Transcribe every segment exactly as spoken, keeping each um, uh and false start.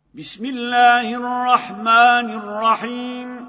بسم الله الرحمن الرحيم.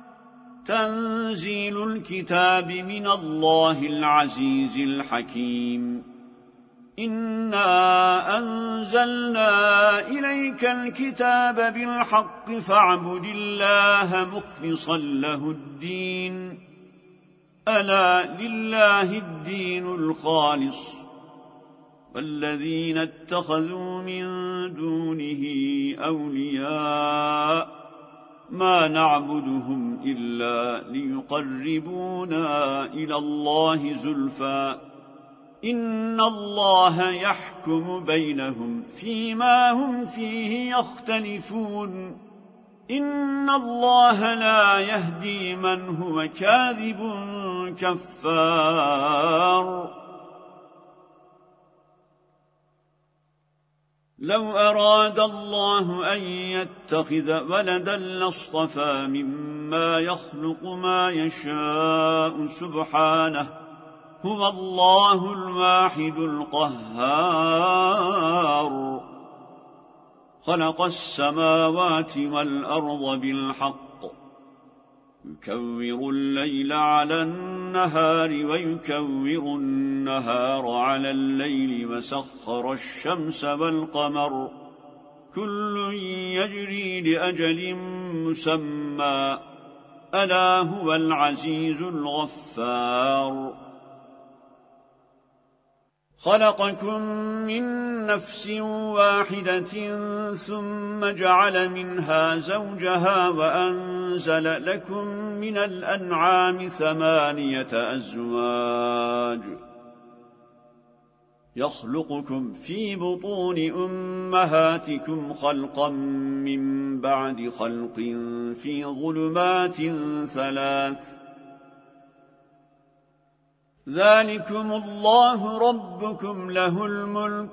تنزيل الكتاب من الله العزيز الحكيم. إنا أنزلنا إليك الكتاب بالحق فاعبد الله مخلصا له الدين. ألا لله الدين الخالص، والذين اتخذوا من دونه أولياء ما نعبدهم إلا ليقربونا إلى الله زلفى إن الله يحكم بينهم فيما هم فيه يختلفون. إن الله لا يهدي من هو كاذب كفار. لو أراد الله أن يتخذ ولدا لاصطفى مما يخلق ما يشاء سبحانه، هو الله الواحد القهار. خلق السماوات والأرض بالحق، يكور الليل على النهار ويكور النهار على الليل، وسخر الشمس والقمر كل يجري لأجل مسمى، ألا هو العزيز الغفار. خلقكم من نفس واحدة ثم جعل منها زوجها وأنزل لكم من الأنعام ثمانية أزواج، يخلقكم في بطون أمهاتكم خلقا من بعد خلق في ظلمات ثلاث، ذلكم الله ربكم له الملك،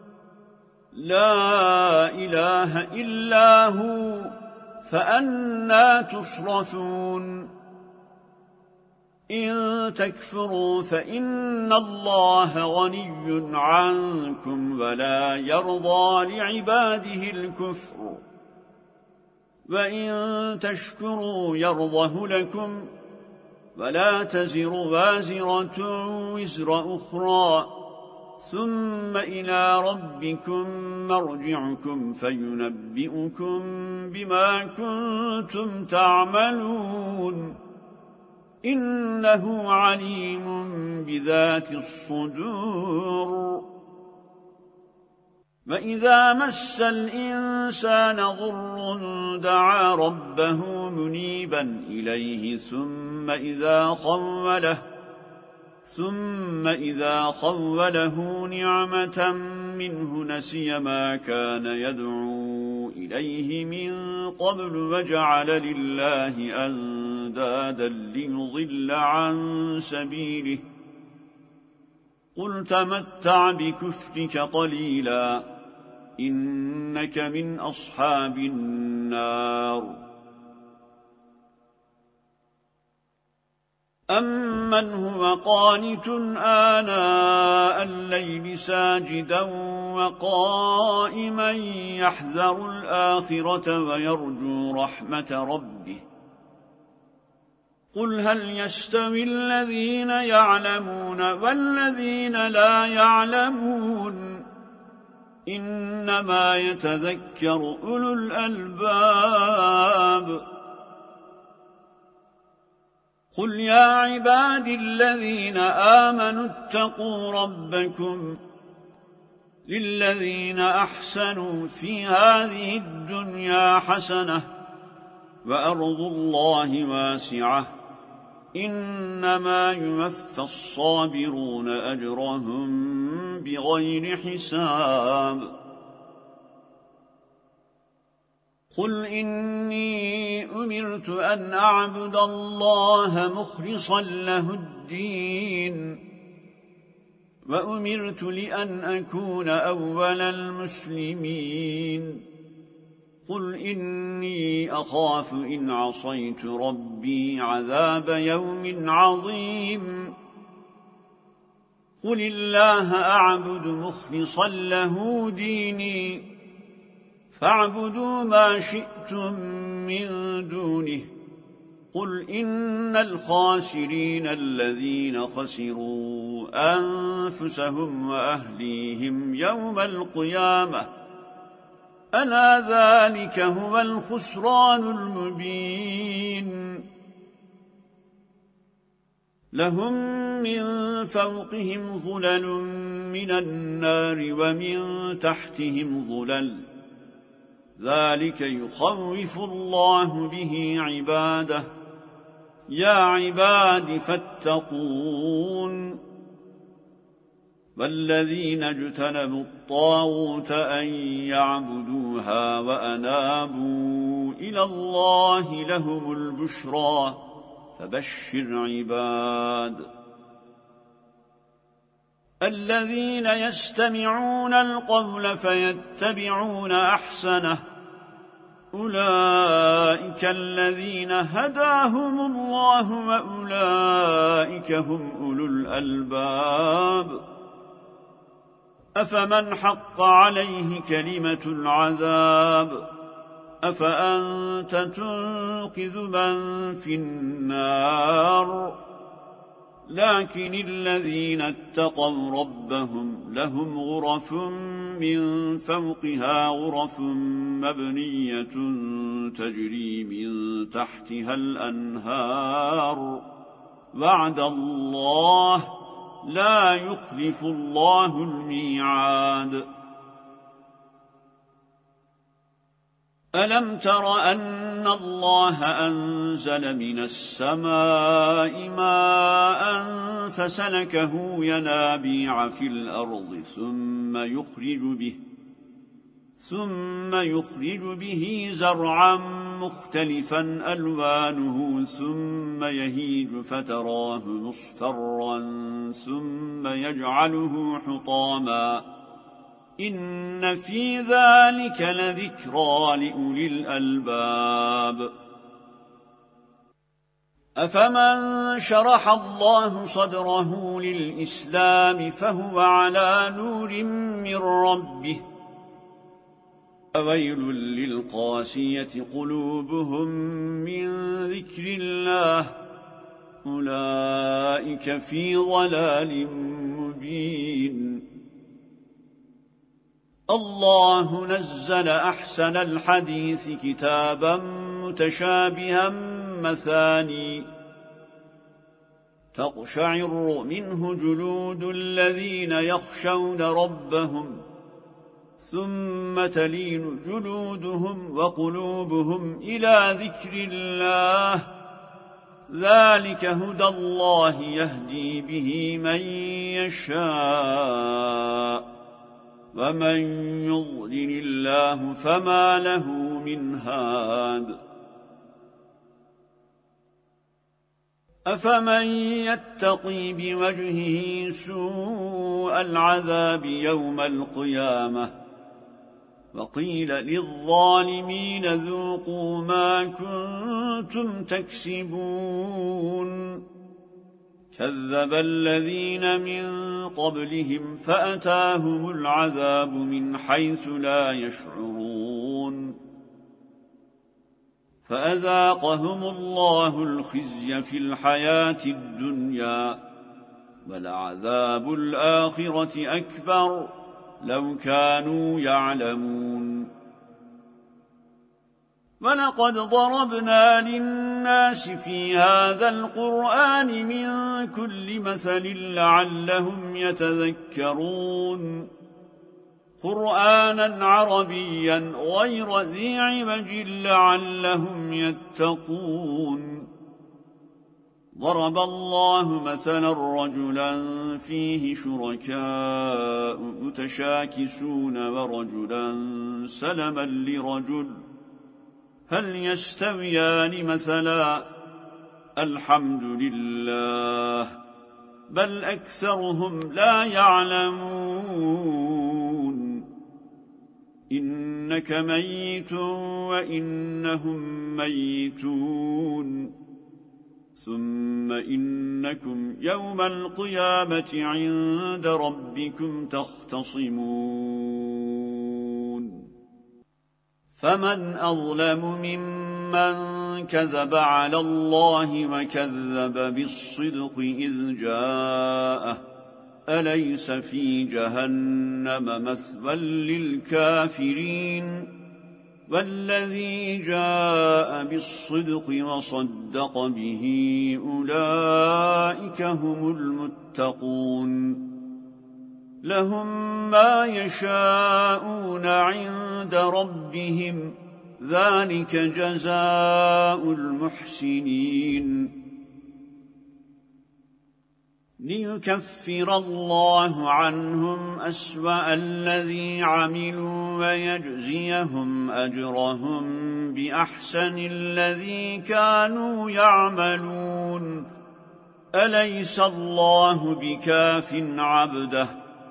لا إله إلا هو، فأنى تصرفون. إن تكفروا فإن الله غني عنكم ولا يرضى لعباده الكفر، وإن تشكروا يرضه لكم، ولا تزر وازرة وزر أخرى، ثم إلى ربكم مرجعكم فينبئكم بما كنتم تعملون، إنه عليم بذات الصدور. وإذا مس الإنسان ضر دعا ربه منيبا إليه ثم إذا خوله ثم إذا خوله نعمة منه نسي ما كان يدعو إليه من قبل وجعل لله أندادا ليضل عن سبيله. قل تمتع بكفرك قليلا إنك من أصحاب النار. أمن هو قانت آناء الليل ساجدا وقائما يحذر الآخرة ويرجو رحمة ربه. قل هل يستوي الذين يعلمون والذين لا يعلمون، إنما يتذكر أولو الألباب. قل يا عبادي الذين آمنوا اتقوا ربكم، للذين أحسنوا في هذه الدنيا حسنة، وأرض الله واسعة، إنما يوفى الصابرون أجرهم بغير حساب. قل إني أمرت أن أعبد الله مخلصا له الدين، وأمرت لأن أكون أول المسلمين. قل إني أخاف إن عصيت ربي عذاب يوم عظيم. قل الله أعبد مخلصا له ديني، فاعبدوا ما شئتم من دونه قل إن الخاسرين الذين خسروا أنفسهم وأهليهم يوم القيامة ألا ذلك هو الخسران المبين لهم من فوقهم ظلل من النار ومن تحتهم ظلل ذلك يخوف الله به عباده يا عباد فاتقون والذين اجتنبوا الطاغوت أن يعبدوها وأنابوا إلى الله لهم البشرى فبشر عباد الذين يستمعون القول فيتبعون أحسنه أولئك الذين هداهم الله وأولئك هم أولو الألباب أفمن حق عليه كلمة العذاب أفأنت تنقذ من في النار لكن الذين اتقوا ربهم لهم غرف من فوقها غرف مبنية تجري من تحتها الأنهار وعد الله لا يخلف الله الميعاد ألم تر أن الله أنزل من السماء ماء فسلكه ينابيع في الأرض ثم يخرج به ثم يخرج به زرعا مختلفا ألوانه ثم يهيج فتراه مصفرا ثم يجعله حطاما إن في ذلك لذكرى لأولي الألباب أفمن شرح الله صدره للإسلام فهو على نور من ربه وويل للقاسية قلوبهم من ذكر الله أولئك في ضلال مبين الله نزل أحسن الحديث كتابا متشابها مثاني تقشعر منه جلود الذين يخشون ربهم ثم تلين جلودهم وقلوبهم إلى ذكر الله ذلك هدى الله يهدي به من يشاء ومن يضلل الله فما له من هاد أفمن يتقي بوجهه سوء العذاب يوم القيامة وقيل للظالمين ذوقوا ما كنتم تكسبون كذب الذين من قبلهم فأتاهم العذاب من حيث لا يشعرون فأذاقهم الله الخزي في الحياة الدنيا ولعذاب الآخرة أكبر لو كانوا يعلمون ولقد ضربنا للناس في هذا القرآن من كل مثل لعلهم يتذكرون قرآنا عربيا غير ذي عوج لعلهم يتقون ضرب الله مثلا رجلا فيه شركاء متشاكسون ورجلا سلما لرجل هل يستويان مثلا الحمد لله بل أكثرهم لا يعلمون إنك ميت وإنهم ميتون ثم إنكم يوم القيامة عند ربكم تختصمون فمن أظلم ممن كذب على الله وكذب بالصدق إذ جاءه أليس في جهنم مثوى للكافرين والذي جاء بالصدق وصدق به أولئك هم المتقون لهم ما يشاءون عند ربهم ذلك جزاء المحسنين ليكفر الله عنهم أسوأ الذي عملوا ويجزيهم أجرهم بأحسن الذي كانوا يعملون أليس الله بكاف عبده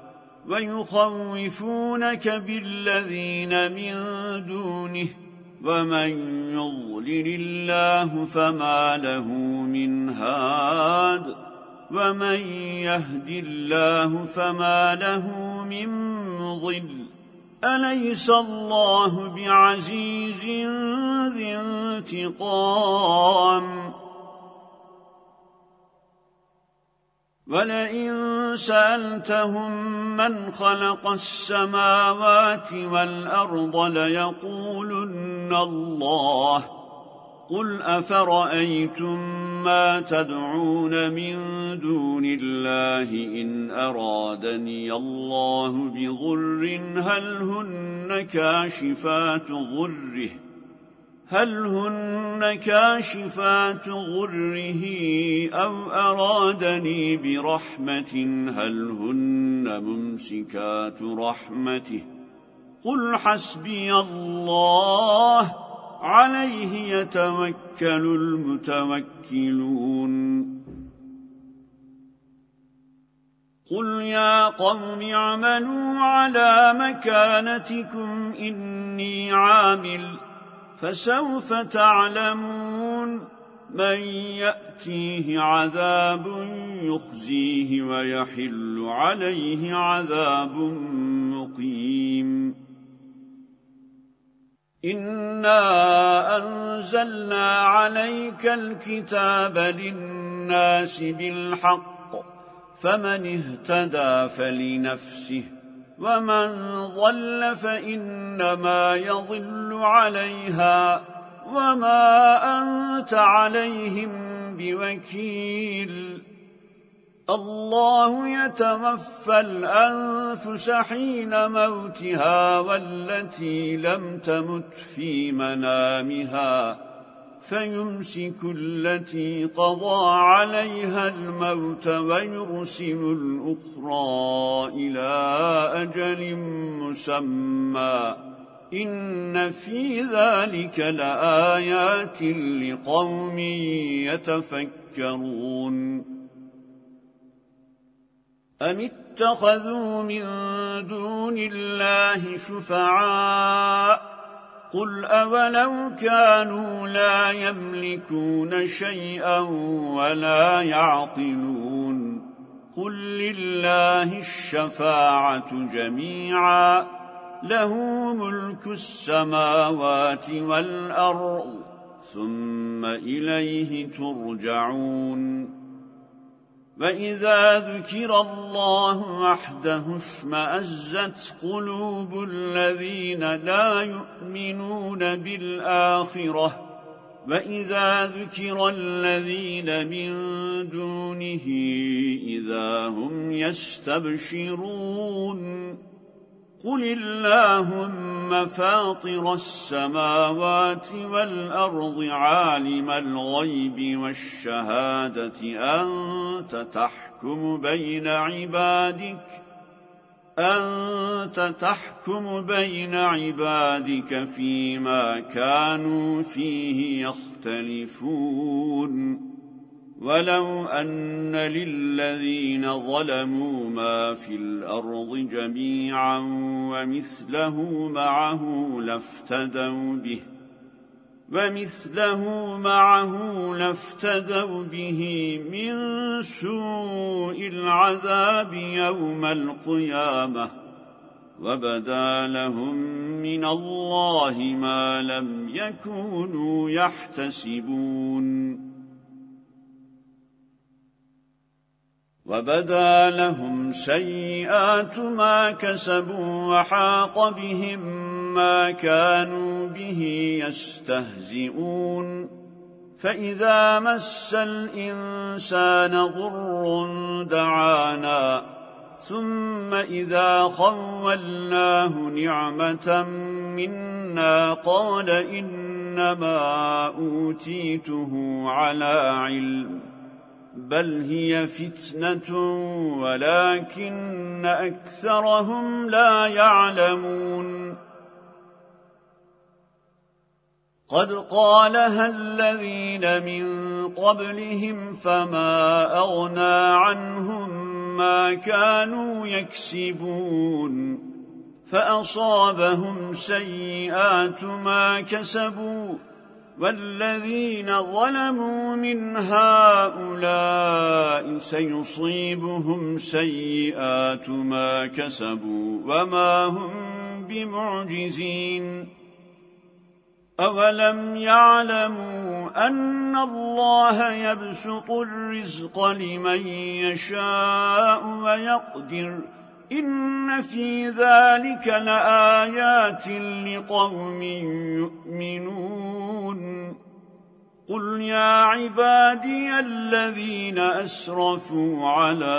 ويخوفونك بالذين من دونه ومن يضلل الله فما له من هاد ومن يهد الله فما له من مضل أليس الله بعزيز ذي انتقام ولئن سألتهم من خلق السماوات والأرض ليقولن الله قل أفرأيتم ما تدعون من دون الله إن أرادني الله بضر هل هن كاشفات ضره هل هن كاشفات ضره أو أرادني برحمة هل هن ممسكات رحمته قل حسبي الله عليه يتوكل المتوكلون قل يا قوم اعملوا على مكانتكم إني عامل فسوف تعلمون من يأتيه عذاب يخزيه ويحل عليه عذاب مقيم إنا أنزلنا عليك الكتاب للناس بالحق فمن اهتدى فلنفسه ومن ضل فإنما يضل عليها وما أنت عليهم بوكيل الله يتوفى الأنفس حين موتها والتي لم تمت في منامها فيمسك التي قضى عليها الموت ويرسل الأخرى إلى أجل مسمى إن في ذلك لآيات لقوم يتفكرون أم اتخذوا من دون الله شفعاء قل أولو كانوا لا يملكون شيئا ولا يعقلون قل لله الشفاعة جميعا له ملك السماوات والأرض ثم إليه ترجعون وإذا ذكر الله وحده اشمأزت قلوب الذين لا يؤمنون بالآخرة وإذا ذكر الذين من دونه إذا هم يستبشرون قل اللهم فاطر السماوات والأرض عالم الغيب والشهادة أنت تحكم بين عبادك أنت تحكم بين عبادك فيما كانوا فيه يختلفون ولو أن للذين ظلموا ما في الأرض جميعا ومثله معه لافتدوا به ومثله معه لافتدوا به من سوء العذاب يوم القيامة وبدا لهم من الله ما لم يكونوا يحتسبون وبدا لهم سيئات ما كسبوا وحاق بهم ما كانوا به يستهزئون فإذا مس الإنسان ضر دعانا ثم إذا خولناه نعمة منا قال إنما أوتيته على علم بل هي فتنة ولكن أكثرهم لا يعلمون قد قالها الذين من قبلهم فما أغنى عنهم ما كانوا يكسبون فأصابهم سيئات ما كسبوا والذين ظلموا من هؤلاء سيصيبهم سيئات ما كسبوا وما هم بمعجزين أولم يعلموا أن الله يبسط الرزق لمن يشاء ويقدر إن في ذلك لآيات لقوم يؤمنون قل يا عبادي الذين أسرفوا على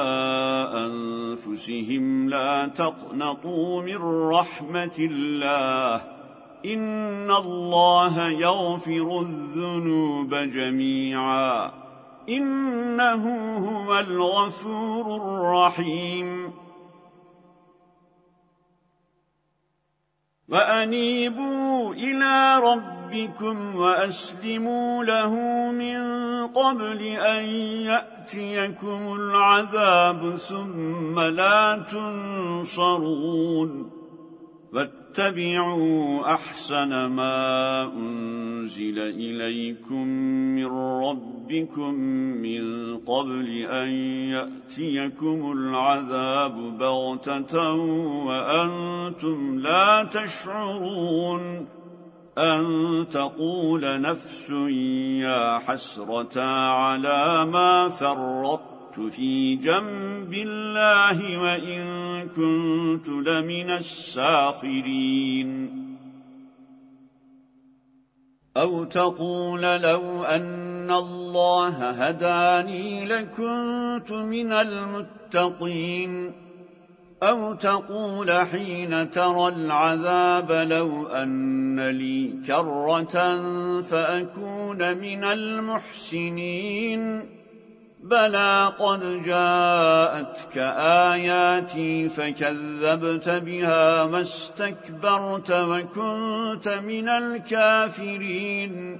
أنفسهم لا تقنطوا من رحمة الله إن الله يغفر الذنوب جميعا إنه هو الغفور الرحيم وأنيبوا إلى ربكم وأسلموا له من قبل أن يأتيكم العذاب ثم لا تنصرون واتبعوا أحسن ما أنزل إليكم من ربكم من قبل أن يأتيكم العذاب بغتة وأنتم لا تشعرون أن تقول نفس يا حسرة على ما فرطت في جنب الله وإن كنت لمن الساخرين أو تقول لو أن الله هداني لكنت من المتقين أو تقول حين ترى العذاب لو أن لي كرة فأكون من المحسنين بلى قد جاءتك آياتي فكذبت بها ما استكبرت وكنت من الكافرين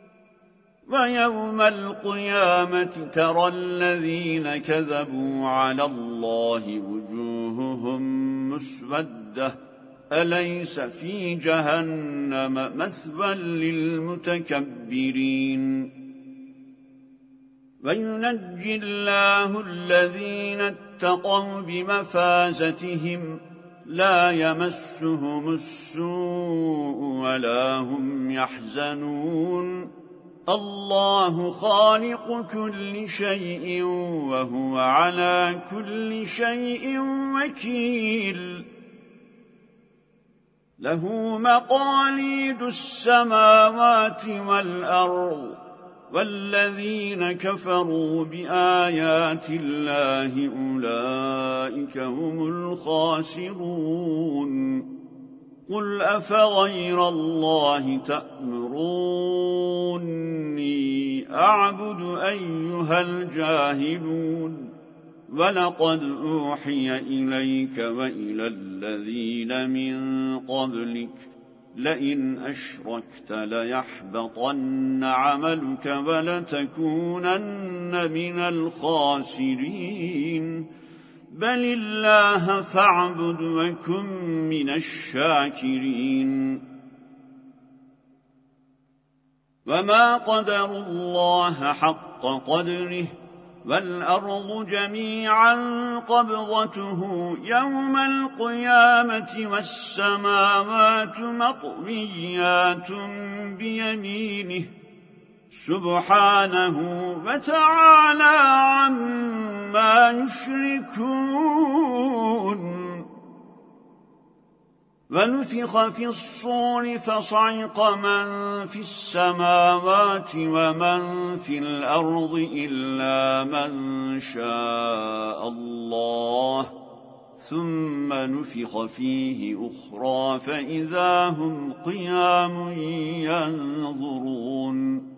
ويوم القيامة ترى الذين كذبوا على الله وجوههم مسودة أليس في جهنم مثوى للمتكبرين وينجي الله الذين اتقوا بمفازتهم لا يمسهم السوء ولا هم يحزنون الله خالق كل شيء وهو على كل شيء وكيل له مقاليد السماوات والأرض والذين كفروا بآيات الله أولئك هم الخاسرون قل أفغير الله تأمروني أعبد أيها الجاهلون ولقد أوحي إليك وإلى الذين من قبلك لئن أشركت ليحبطن عملك ولتكونن من الخاسرين بل الله فاعبد وكن من الشاكرين وما قدر الله حق قدره والأرض جميعا قبضته يوم القيامة والسماوات مطويات بيمينه سبحانه وتعالى عما يشركون ونفخ في الصور فصعق من في السماوات ومن في الأرض إلا من شاء الله ثم نفخ فيه أخرى فإذا هم قيام ينظرون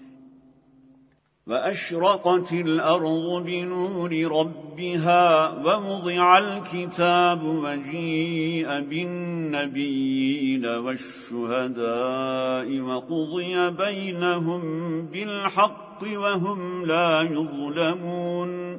وأشرقت الأرض بنور ربها ووضع الكتاب وجيء بالنبيين والشهداء وقضي بينهم بالحق وهم لا يظلمون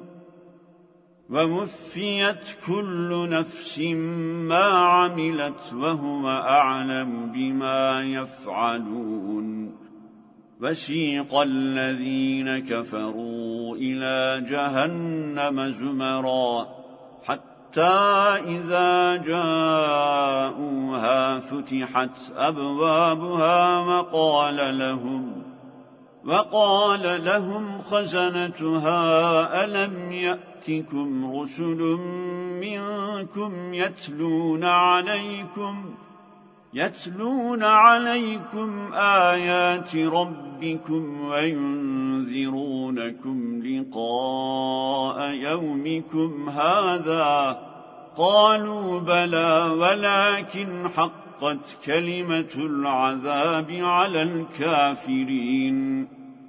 ووفيت كل نفس ما عملت وهو أعلم بما يفعلون وسيق الذين كفروا إلى جهنم زمرا حتى إذا جاءوها فتحت أبوابها وقال لهم وقال لهم خزنتها ألم يأتكم رسل منكم يتلون عليكم يتلون عليكم آيات ربكم وينذرونكم لقاء يومكم هذا قالوا بلى ولكن حقت كلمة العذاب على الكافرين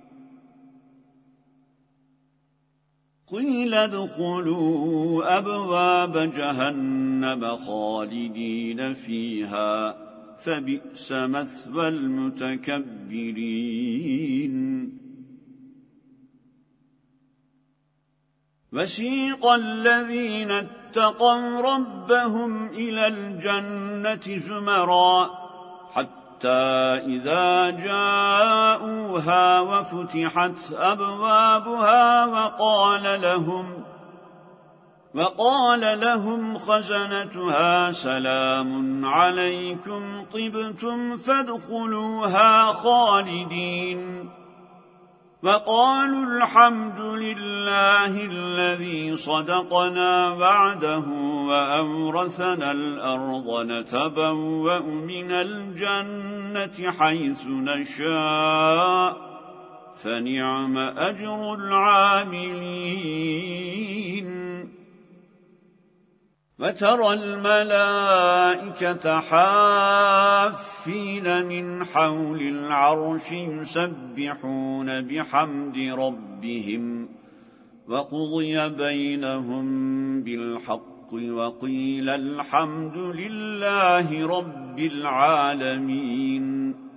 قيل ادخلوا أبواب جهنم خالدين فيها فبئس مثوى المتكبرين وسيق الذين اتقوا ربهم إلى الجنة زمرا حتى إذا جاءوها وفتحت أبوابها وقال لهم وقال لهم خزنتها سلام عليكم طبتم فادخلوها خالدين وقالوا الحمد لله الذي صدقنا وعده وأورثنا الأرض نتبوأ من الجنة حيث نشاء فنعم أجر العاملين وترى الملائكة حافين من حول العرش يسبحون بحمد ربهم وقضي بينهم بالحق وقيل الحمد لله رب العالمين